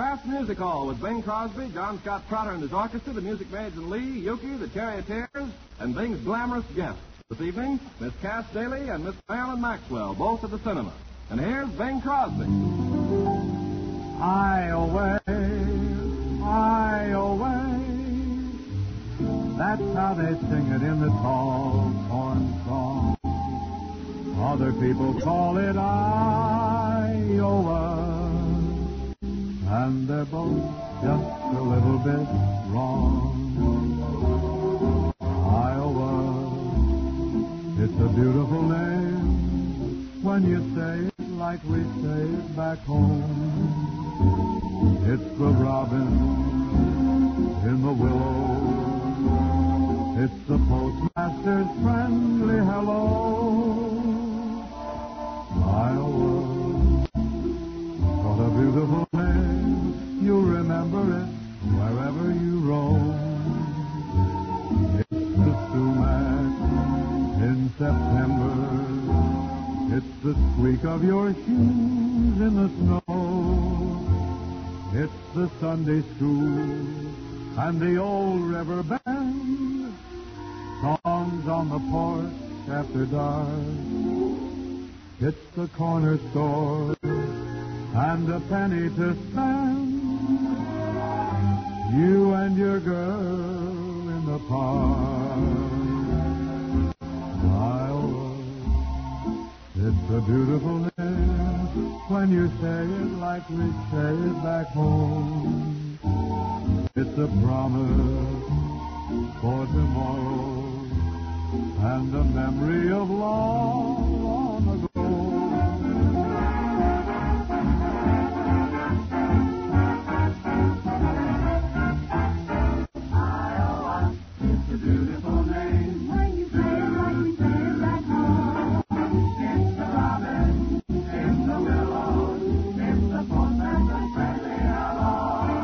Kraft Music Hall with Bing Crosby, John Scott Trotter and his orchestra, the Music Maids and Lee, Yuki, the Charioteers, and Bing's glamorous guests. This evening, Miss Cass Daly and Miss Marilyn Maxwell, both at the cinema. And here's Bing Crosby. I away. That's how they sing it in the tall corn song. Other people call it Iowa. And they're both just a little bit wrong. Iowa, it's a beautiful name when you say it like we say it back home. It's the robin in the willow. It's the postmaster's friendly hello. Iowa, what a beautiful name. You'll remember it wherever you roam. It's the sumac in September. It's the squeak of your shoes in the snow. It's the Sunday school and the old river band. Songs on the porch after dark. It's the corner store and a penny to spend. You and your girl in the park. Iowa, it's a beautiful name when you say it like we say it back home. It's a promise for tomorrow and a memory of long, long ago. Iowa, it's a beautiful name when you say it like we say it back home. It's the robin in the willow. It's the postman's friendly hello.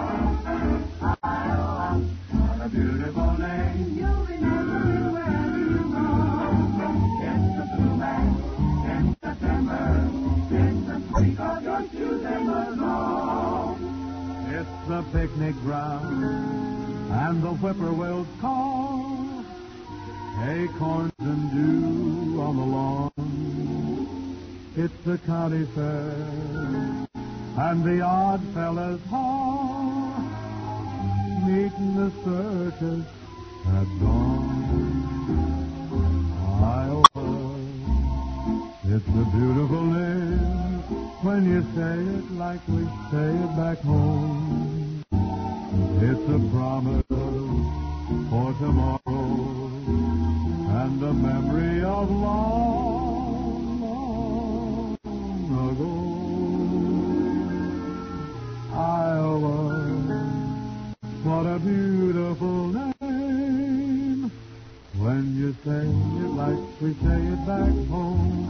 Iowa, what a beautiful name. You'll remember it wherever you go. It's the sumac in September. It's the squeak of your shoes in the snow. It's the picnic ground and the whippoorwills call. Acorns and dew on the lawn. It's the county fair and the odd fellas hall. Meeting the circus at dawn. Iowa, it's a beautiful name when you say it like we say it back home. It's a promise for tomorrow and a memory of long, long ago. Iowa, what a beautiful name when you say it like we say it back home.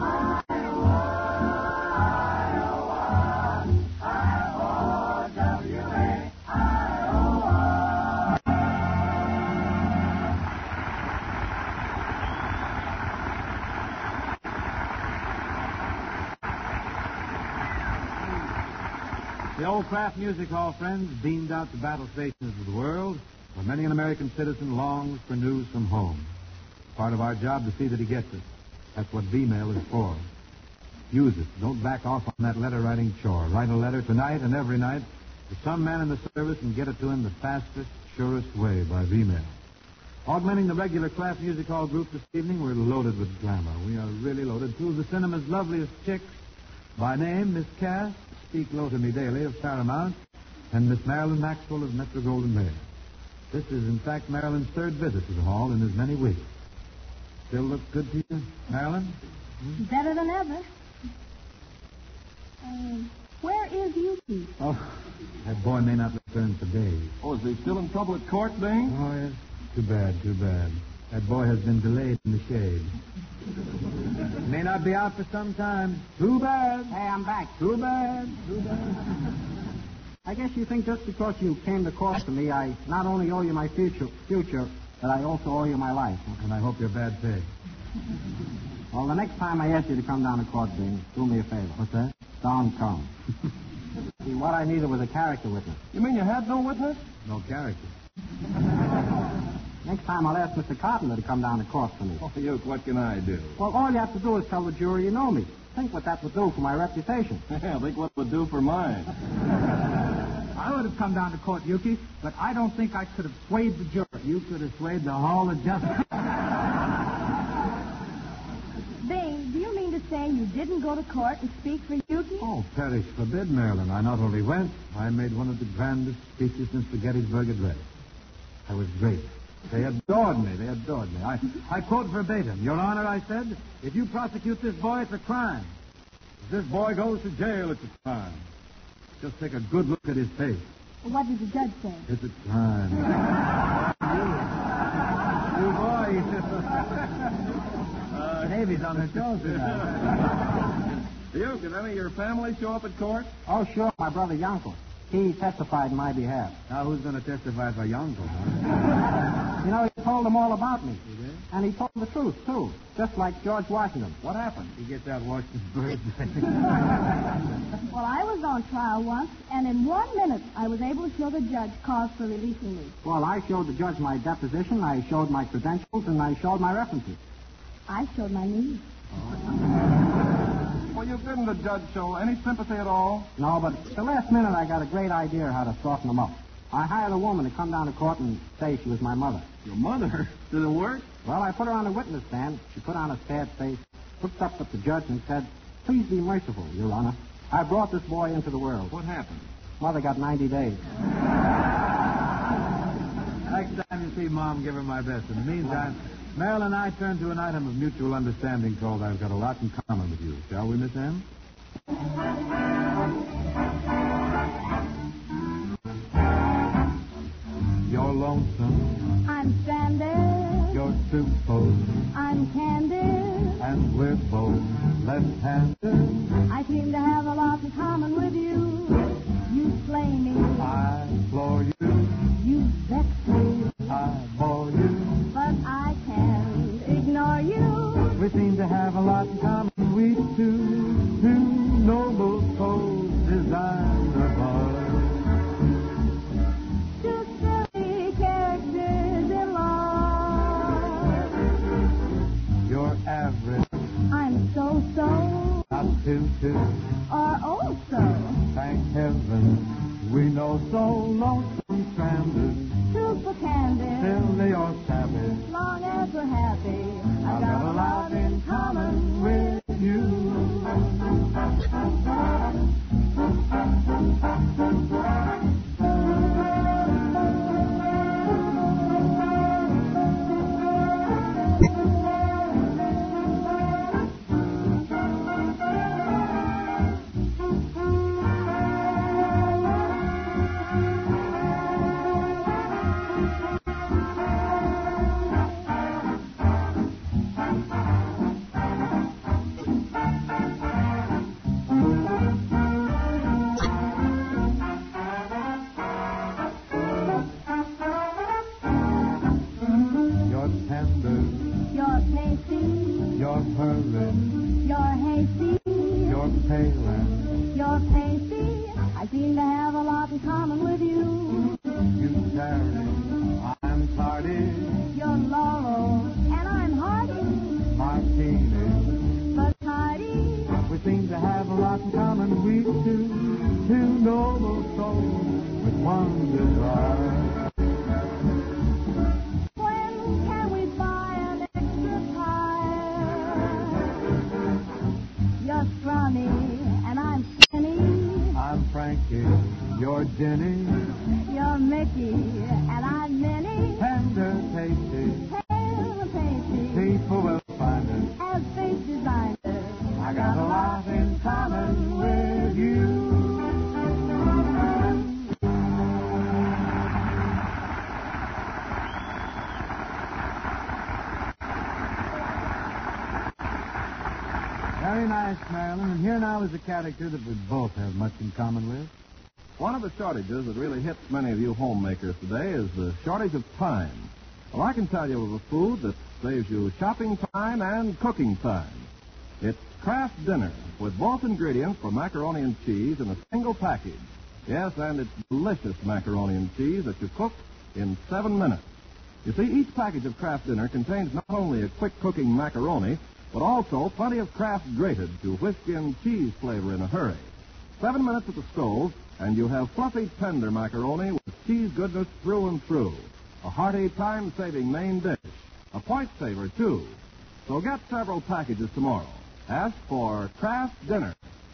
The old Kraft Music Hall friends beamed out to battle stations of the world, where many an American citizen longs for news from home. Part of our job to see that he gets it. That's what V-mail is for. Use it. Don't back off on that letter-writing chore. Write a letter tonight and every night to some man in the service and get it to him the fastest, surest way by V-mail. Augmenting the regular Kraft Music Hall group this evening, we're loaded with glamour. We are really loaded. Two of the cinema's loveliest chicks. By name, Miss Cass, Speak Low to Me Daily of Paramount, and Miss Marilyn Maxwell of Metro-Goldwyn-Mayer. This is, in fact, Marilyn's third visit to the hall in as many weeks. Still looks good to you, Marilyn? Better than ever. Where is Yuki? Oh, that boy may not return for days. Oh, is he still in trouble at court, Bing? Oh, yes. Too bad, too bad. That boy has been delayed in the shade. May not be out for some time. Too bad. Hey, I'm back. Too bad, too bad. I guess you think just because you came to court to me, I not only owe you my future, but I also owe you my life. And I hope you're bad pay. Well, the next time I ask you to come down to court, Bing, do me a favor. What's that? Don't come. See, what I needed was a character witness. You mean you had no witness? No character. Next time I'll ask Mr. Carpenter to come down to court for me. Oh, Uke, what can I do? Well, all you have to do is tell the jury you know me. Think what that would do for my reputation. Yeah, think what it would do for mine. I would have come down to court, Yuki, but I don't think I could have swayed the jury. You could have swayed the Hall of Justice. Bing, do you mean to say you didn't go to court and speak for Yuki? Oh, perish forbid, Marilyn. I not only went, I made one of the grandest speeches since the Gettysburg Address. I was great. They adored me. They adored me. I quote verbatim. Your Honor, I said, if you prosecute this boy, it's a crime. If this boy goes to jail, it's a crime. Just take a good look at his face. Well, what did the judge say? It's a crime. You boy. Navy's on the show tonight. Uke, did any of your family show up at court? Oh, sure, my brother Yanko. He testified in my behalf. Now, who's going to testify for Yonko, huh? You know, he told them all about me. He did? And he told the truth, too. Just like George Washington. What happened? He gets out Washington's birds. Well, I was on trial once, and in 1 minute I was able to show the judge cause for releasing me. Well, I showed the judge my deposition, I showed my credentials, and I showed my references. I showed my knees. Well, Uke, didn't the judge show any sympathy at all? No, but at the last minute I got a great idea how to soften them up. I hired a woman to come down to court and say she was my mother. Your mother? Did it work? Well, I put her on the witness stand. She put on a sad face, looked up at the judge and said, "Please be merciful, Your Honor. I brought this boy into the world." What happened? Mother got 90 days. Next time you see Mom, give her my best. In the meantime, Marilyn and I turn to an item of mutual understanding called I've Got a Lot in Common with You. Shall we, Miss M? You're lonesome. I'm stranded. You're two-fold. I'm candid. And we're both left-handed. I seem to have a lot in common with you. You slay me. I floor you. You vex me. I bore you. But I can't ignore you. We seem to have a lot in common. We two noble souls designed apart. Two silly characters in love. You're average, I'm so-so. not too. Or oh-so. Thank heaven, we know so lonesome stranded. Super candid. Silly or savage, Long as we're happy. I've got a lot in common with you. You're tender, You're pasty. you're purring, You're hasty. you're pale and You're pasty. I seem to have a lot in common with you. you tarry. I'm tardy, You're Laurel, and I'm Hardy. martini. But tidy. We seem to have a lot in common. We two noble souls with one desire. When can we buy an extra tire? You're scrawny, and I'm skinny. I'm Frankie, you're Jenny, You're Mickey, and I'm Minnie. tender, tasty, Pale and pasty. people will find it. As fate designed it. I got a lot in common with you. Very nice, Marilyn. And here now is a character that we both have much in common with. One of the shortages that really hits many of you homemakers today is the shortage of time. Well, I can tell you of a food that saves you shopping time and cooking time. It's Kraft Dinner with both ingredients for macaroni and cheese in a single package. Yes, and it's delicious macaroni and cheese that you cook in 7 minutes. You see, each package of Kraft Dinner contains not only a quick cooking macaroni, but also plenty of Kraft grated to whisk in cheese flavor in a hurry. 7 minutes at the stove, and you have fluffy, tender macaroni with cheese goodness through and through. A hearty, time-saving main dish. A point saver, too. So get several packages tomorrow. Ask for Kraft Dinner.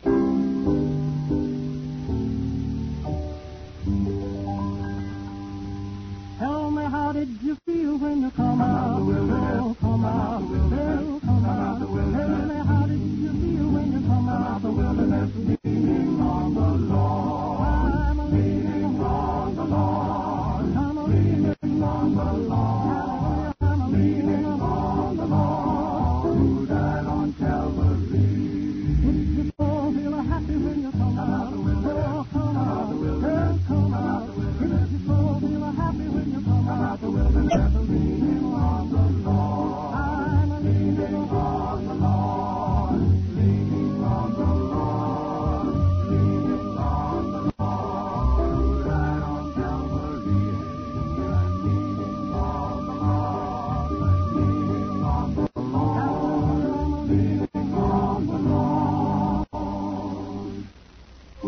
Tell me, how did you feel when you come out the wilderness? Oh, come out the wilderness. Come out the wilderness. Tell me, how did you feel when you come out the wilderness? Leaning on the Lord. I'm leaning on the Lord. I'm leaning on the Lord. I'm leaning on the Lord. Who died on Calvary. Did you feel happy when you come out the wilderness? Oh, come out the wilderness. Come out the wilderness. Did you feel happy when you come out the wilderness? Leaning on the Lord. I'm leaning on the Lord. Leaning on the Lord. Leaning on the Lord. Who died on Calvary. I'm leaning on the Lord. Leaning on the Lord. Leaning on the Lord. Who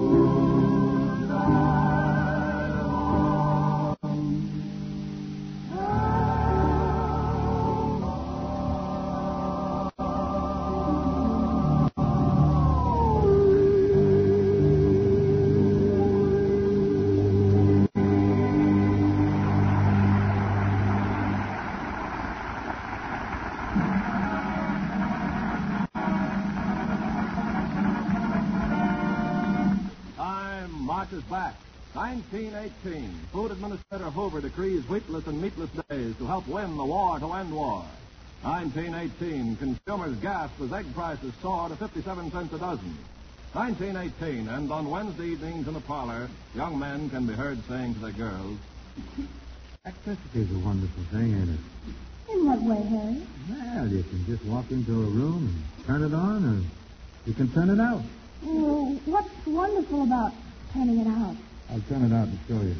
Time marches back. 1918. Food Administrator Hoover decrees wheatless and meatless days to help win the war to end war. 1918. Consumers gasp as egg prices soar to 57 cents a dozen. 1918. And on Wednesday evenings in the parlor, young men can be heard saying to their girls, Electricity is a wonderful thing, ain't it? In what way, Harry? Well, you can just walk into a room and turn it on, or you can turn it out. Well, what's wonderful about turning it out? I'll turn it out and show you.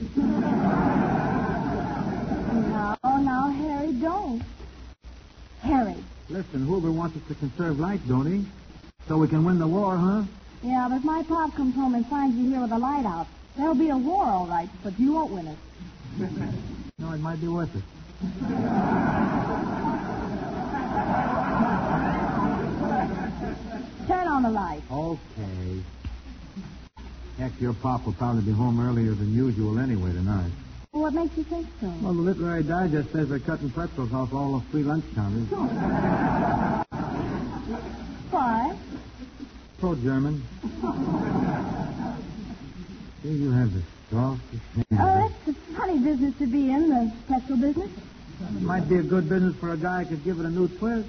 Now, Harry, don't. Harry. Listen, Hoover wants us to conserve light, don't he? So we can win the war, huh? Yeah, but if my pop comes home and finds you here with the light out, there'll be a war, all right, but you won't win it. No, it might be worth it. Turn on the light. Okay. Heck, your pop will probably be home earlier than usual anyway tonight. Well, what makes you think so? Well, the Literary Digest says they're cutting pretzels off all the free lunch counters. Why? Pro-German. Here you have the softest hand. Oh, that's a funny business to be in, the pretzel business. It might be a good business for a guy who could give it a new twist.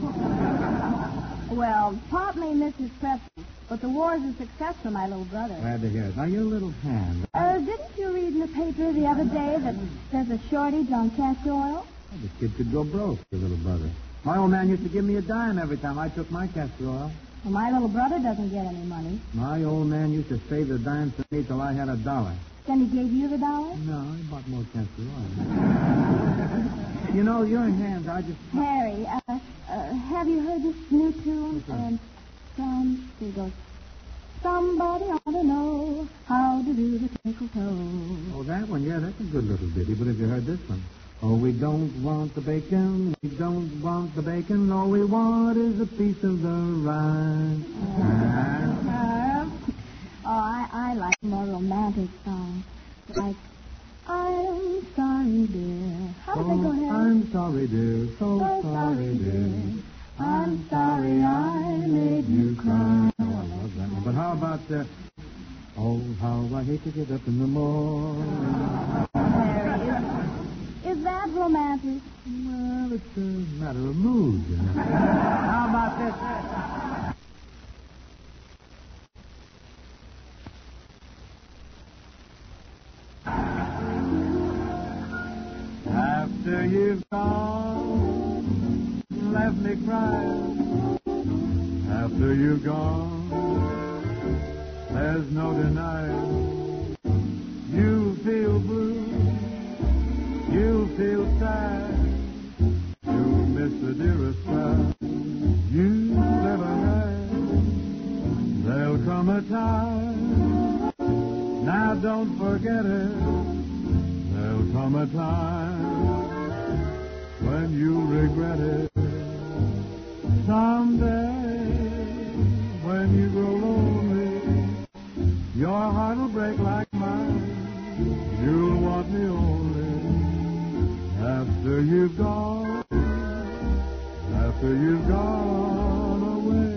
Well, Pop may miss his pretzels, but the war's a success for my little brother. Glad to hear it. Now, your little hand. Didn't you read in the paper the other day that there's a shortage on castor oil? Oh, the kid could go broke, your little brother. My old man used to give me a dime every time I took my castor oil. Well, my little brother doesn't get any money. My old man used to save the dimes for me till I had $1. Then he gave you the $1? No, he bought more castor oil. You know, your hands, I just... Harry, have you heard this new tune? Here goes. Somebody ought to know how to do the twinkle toe. Oh, that one, yeah, that's a good little ditty. But have you heard this one? Oh, we don't want the bacon, we don't want the bacon, all we want is a piece of the rice. I like more romantic songs. Like, I'm sorry, dear. How does it go, Harry? I'm sorry, dear, so sorry, dear. I'm sorry I made you cry. Oh, I love that one. But how about, oh, how I hate to get up in the morning. Harry, is that romantic? Well, it's a matter of mood, you know. How about this? After you've gone, left me crying. After you've gone, there's no denying You feel blue, you feel sad, you miss the dearest friend you ever had. There'll come a time, now don't forget it. There'll come a time when you regret it. Someday, when you grow lonely, your heart will break like mine. You'll want me only after you've gone, after you've gone away.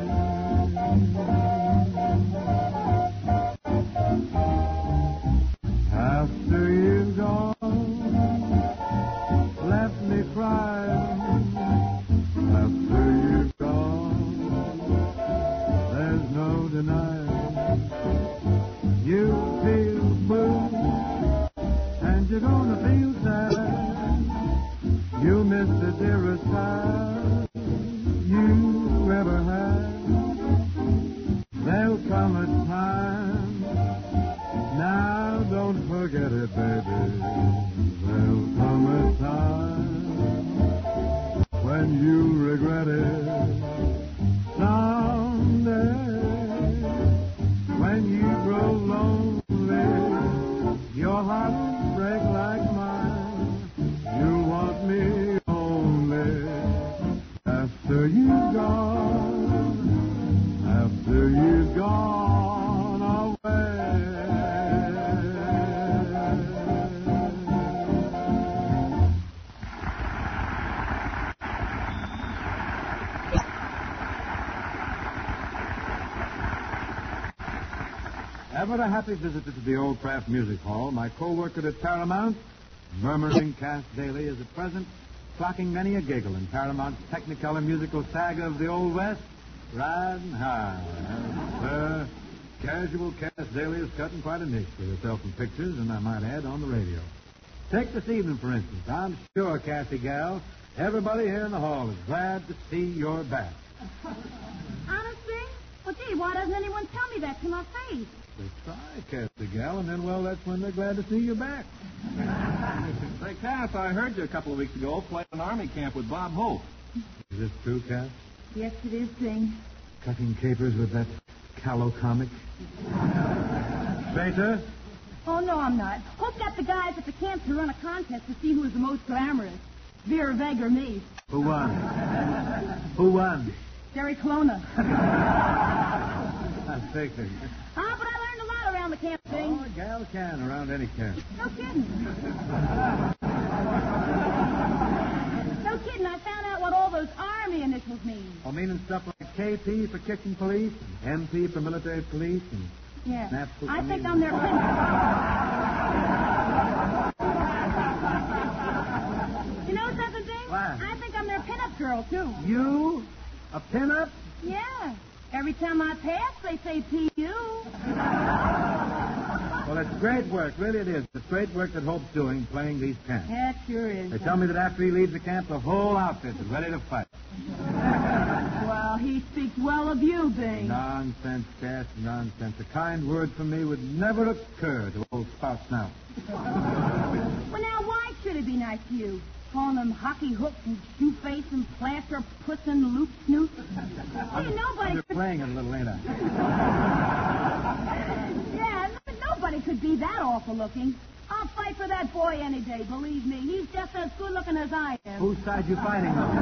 After you've gone, left me crying. After you've gone, there's no denying. You feel blue, and you're gonna feel sad. You miss the dearest time you ever had. There'll come a time, now don't forget it, baby. There'll come a time when you regret it. Someday, when you grow lonely, your heart will break like mine. You'll want me only after you've gone, after you've gone away. Ever a happy visitor to the Old Kraft Music Hall, my co-worker at Paramount, murmuring Cass Daly, is at present clocking many a giggle in Paramount's Technicolor musical saga of the Old West, Riding High. Casual Cass Daly is cutting quite a niche for herself in pictures, and I might add, on the radio. Take this evening, for instance. I'm sure, Cassie gal, everybody here in the hall is glad to see you're back. Honestly? Well, gee, why doesn't anyone tell me that to my face? They try, Cassie gal, and then, well, that's when they're glad to see you back. Say, Cass, I heard you a couple of weeks ago play an army camp with Bob Hope. Is this true, Cass? Yes, it is, Zing. Cutting capers with that callow comic? Stranger? Oh, no, I'm not. Hope got the guys at the camp to run a contest to see who was the most glamorous. Vera Veg or me. Who won? Who won? Jerry Colonna. I figured. Ah, but I learned a lot around the camp, Zing. Oh, a gal can around any camp. No kidding. No kidding. I found out what all those Army initials mean. Oh, meaning stuff like KP for kitchen police, and MP for military police, and Yeah. snap for I think me. I'm their pinup. You know something, Zing? What? I think I'm their pinup girl, too. You? A pinup? Yeah. Every time I pass, they say P.U. Well, it's great work. Really it is. It's great work that Hope's doing playing these camps. Yeah, it sure is. They tell me that after he leaves the camp, the whole outfit is ready to fight. Well, he speaks well of you, Bing. Nonsense, Cass, nonsense. A kind word from me would never occur to old Spout Snout. Well, now, why should it be nice to you? Calling them hockey hooks and shoe face and plaster puss and loop snoot? Hey, nobody You're could... playing it a little, ain't I? Yeah, nobody could be that awful looking. I'll fight for that boy any day, believe me. He's just as good looking as I am. Whose side you fighting on?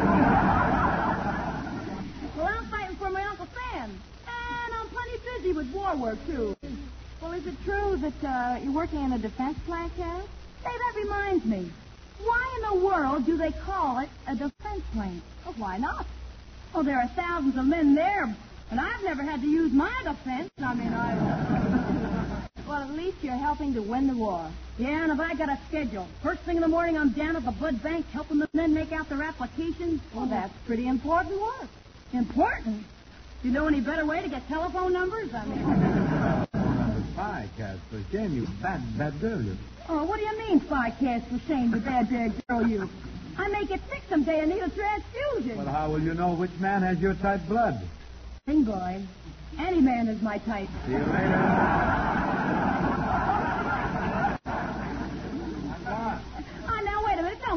Well, I'm fighting for my Uncle Sam. And I'm plenty busy with war work, too. Well, is it true that you're working in a defense plant, Cass? Say, that reminds me. Why in the world do they call it a defense plant? Well, why not? Oh, there are thousands of men there, and I've never had to use my defense. I mean, Well, at least you're helping to win the war. Yeah, and if I got a schedule. First thing in the morning, I'm down at the blood bank helping the men make out their applications. Well, that's pretty important work. Important? Do you know any better way to get telephone numbers? I mean... Spy, Cass, for shame, you bad girl, you. Oh, what do you mean, spy cast for shame, you bad girl, you? I may get sick someday and need a transfusion. Well, how will you know which man has your type blood? Sing, boy. Any man is my type. See you later.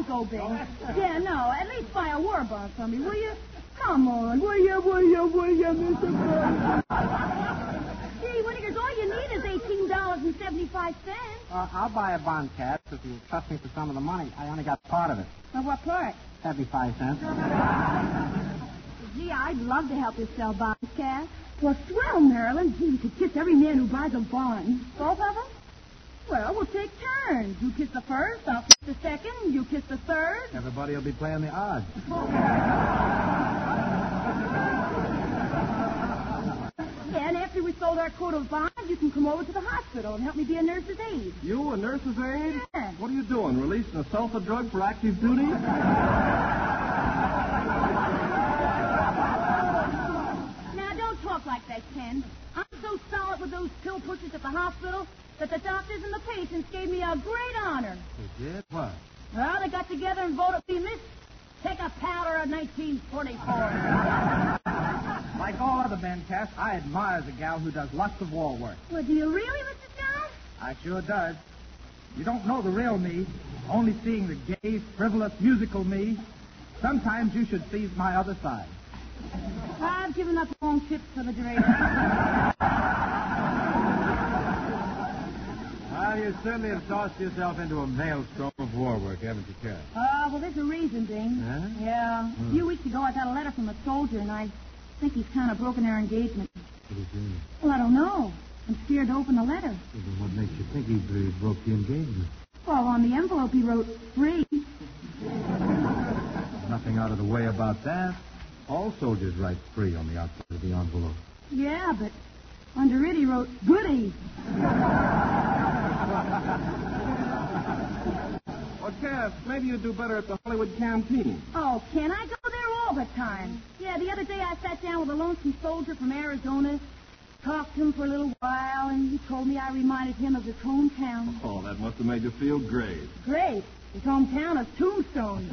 don't go, Bing. Yeah, no. At least buy a war bond for me, will you? Come on. Will you, Mr. Bond? Gee, Whittakers, all you need is $18.75. I'll buy a bond, Cass, if you trust me for some of the money. I only got part of it. Well, what part? 75 cents. Gee, I'd love to help you sell bonds, Cass. Well, swell, Marilyn. Gee, you could kiss every man who buys a bond. Both of them? Well, we'll take turns. You kiss the first, I'll kiss the second, you kiss the third. Everybody will be playing the odds. Yeah, and after we sold our quota of bonds, you can come over to the hospital and help me be a nurse's aide. You, a nurse's aide? Yeah. What are you doing, releasing a sulfa drug for active duty? Now, don't talk like that, Ken. I'm so solid with those pill pushers at the hospital that the doctors and the patients gave me a great honor. They did? What? Well, they got together and voted me Miss Take a Powder of 1944. Like all other men, Cass, I admire the gal who does lots of wall work. Well, do you really, Mr. Scott? I sure does. You don't know the real me, only seeing the gay, frivolous, musical me. Sometimes you should see my other side. I've given up long trips for the duration. Well, you certainly have tossed yourself into a maelstrom of war work, haven't you, Cass? Well, there's a reason, Bing. Huh? Yeah. A few weeks ago, I got a letter from a soldier, and I think he's kind of broken our engagement. What do you mean? Well, I don't know. I'm scared to open the letter. Well, then what makes you think he broke the engagement? Well, on the envelope, he wrote free. Nothing out of the way about that. All soldiers write free on the outside of the envelope. Yeah, but under it, he wrote goody. Well, Cass, maybe you'd do better at the Hollywood Canteen. Oh, Ken, I go there all the time. Yeah, the other day I sat down with a lonesome soldier from Arizona, talked to him for a little while, and he told me I reminded him of his hometown. Oh, that must have made you feel great. Great. His hometown is Tombstone.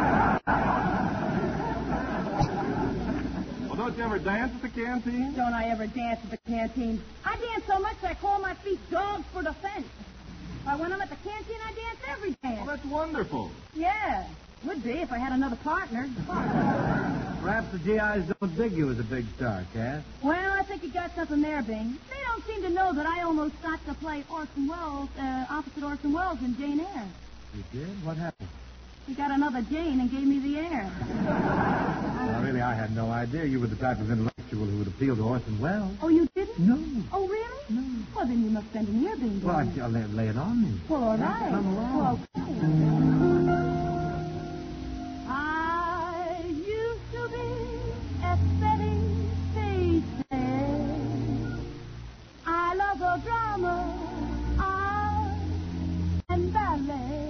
Well, don't you ever dance at the canteen? Don't I ever dance at the canteen? I dance so much that I call my feet dogs for defense. When I'm at the canteen, I dance every dance. Well, that's wonderful. Yeah, would be if I had another partner. Perhaps the GIs don't dig you as a big star, Cass. Well, I think you got something there, Bing. They don't seem to know that I almost got to play Orson Welles, opposite Orson Welles in Jane Eyre. You did? What happened? He got another Jane and gave me the air. Well, really, I had no idea you were the type of intellectual who would appeal to Orson Welles. Oh, you didn't? No. Oh, really? No. Well, then you must spend an ear, Bing. Well, I'll lay it on me. Well, all right. Come along. Well, okay. I used to be aesthetic faces. I love the drama, art, and ballet.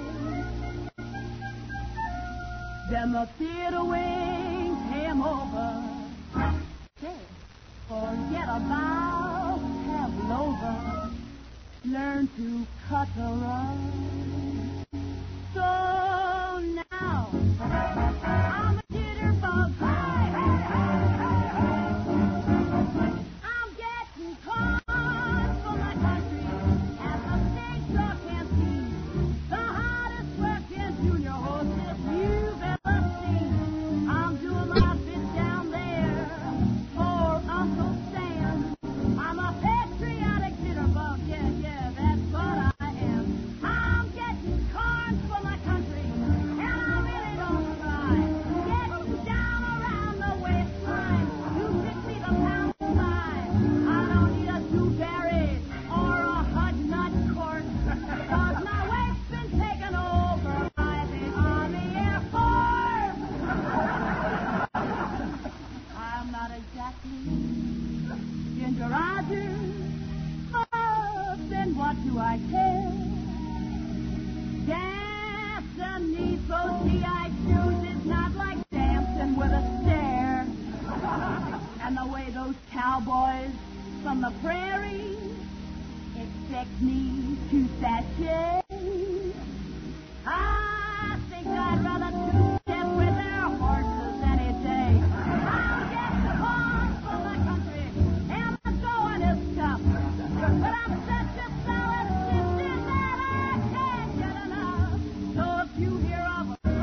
Then the theater wing came over. Say, forget about Pavlova. Learn to cut a rug. So now I'm a jitterbug. I'm getting caught for my country at the state store canteen. The hardest working junior hostess you've ever seen. I'm doing my bit down there for Uncle Sam. I'm a patriotic jitterbug, yeah, that's what I am. I'm getting corn for my country, and I really don't try. Getting down around the waistline, you can see the pound sign. I don't need a dewberry or a hud nut course, 'cause my weight's been taken over by the Army Air Force. I'm not exactly Ginger Rogers, but then what do I care? Destiny, so GI shoes is not like dancing with a stare. And the way those cowboys from the prairie expect me to sashay. I think I'd rather two-step with their horses any day. I'll get the horn for my country, and the going is tough. But I'm such a solid system that I can't get enough. So if you hear of a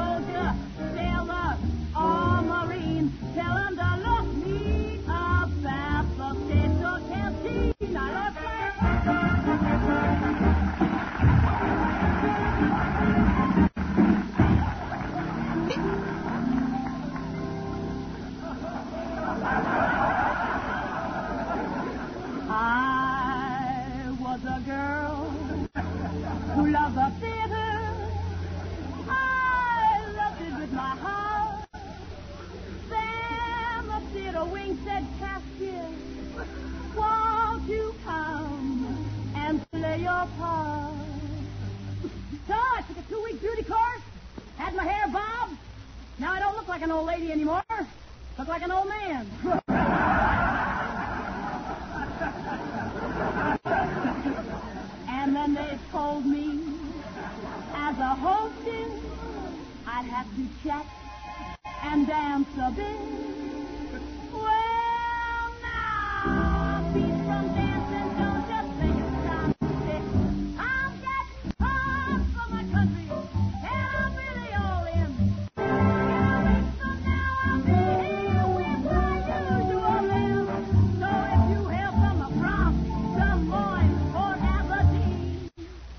said, Cassia, won't you come and play your part? So I took a 2-week beauty course, had my hair bobbed. Now I don't look like an old lady anymore. Look like an old man. And then they told me, as a hostess, I'd have to chat and dance a bit. Well, now, peace from dancing, don't just think it's time to stick. I'm getting hard for my country, and I'm really all in. In a week from now, I'll be here with my usual limb. So if you have some prompt, some loins, or Aberdeen.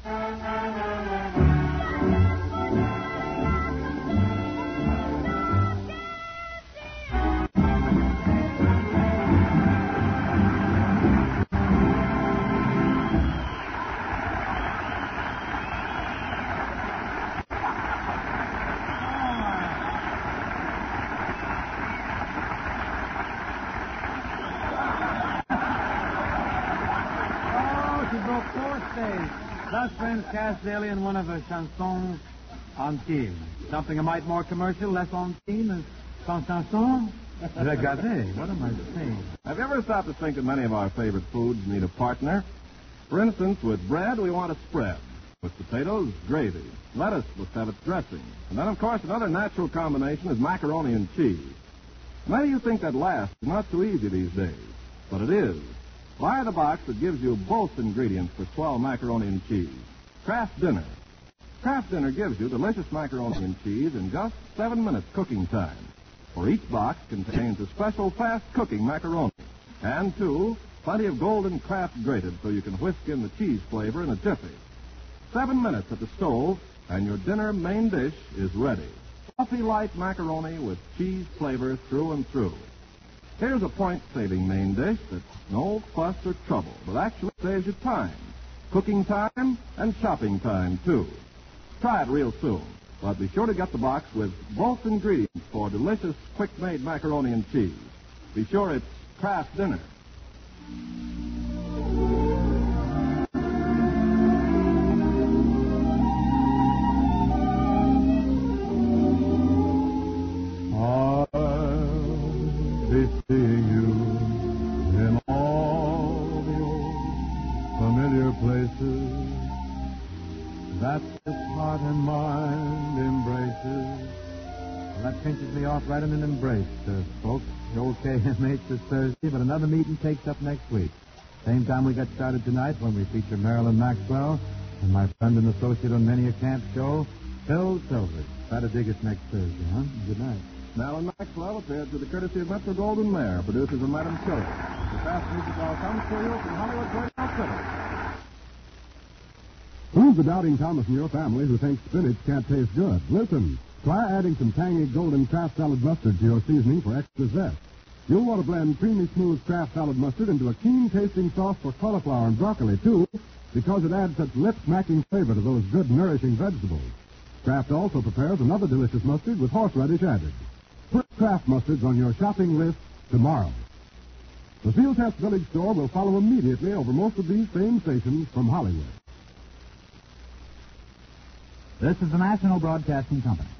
Thus, friends, Cass Daly in one of her chansons intimes. Something a mite more commercial, less intime, as son chanson. Regardez, what am I saying? Have you ever stopped to think that many of our favorite foods need a partner? For instance, with bread, we want a spread. With potatoes, gravy. Lettuce must have its dressing. And then, of course, another natural combination is macaroni and cheese. Many of you think that last is not so easy these days, but it is. Buy the box that gives you both ingredients for swell macaroni and cheese. Kraft Dinner. Kraft Dinner gives you delicious macaroni and cheese in just 7 minutes cooking time. For each box contains a special fast-cooking macaroni. And, too, plenty of golden Kraft grated so you can whisk in the cheese flavor in a jiffy. 7 minutes at the stove, and your dinner main dish is ready. Fluffy light macaroni with cheese flavor through and through. Here's a point-saving main dish that's no fuss or trouble, but actually saves you time. Cooking time and shopping time, too. Try it real soon, but be sure to get the box with both ingredients for delicious, quick-made macaroni and cheese. Be sure it's Kraft Dinner. Seeing you in all the old familiar places that this heart and mind embraces. Well, that pinches me off right in an embrace, folks. The old KMH this Thursday, but another meeting takes up next week. Same time we got started tonight when we feature Marilyn Maxwell and my friend and associate on many a camp show, Phil Silvers. Try to dig us next Thursday, huh? Good night. Marilyn Maxwell appeared through the courtesy of Metro Goldwyn Mayer, producers of Madam Chiller. The Fast Music Hall comes to you from Hollywood Radio City. Who's the doubting Thomas in your family who thinks spinach can't taste good? Listen. Try adding some tangy golden Kraft salad mustard to your seasoning for extra zest. You'll want to blend creamy smooth Kraft salad mustard into a keen-tasting sauce for cauliflower and broccoli, too, because it adds such lip-smacking flavor to those good, nourishing vegetables. Kraft also prepares another delicious mustard with horseradish added. Put Kraft mustards on your shopping list tomorrow. The Field Test Village store will follow immediately over most of these same stations from Hollywood. This is the National Broadcasting Company.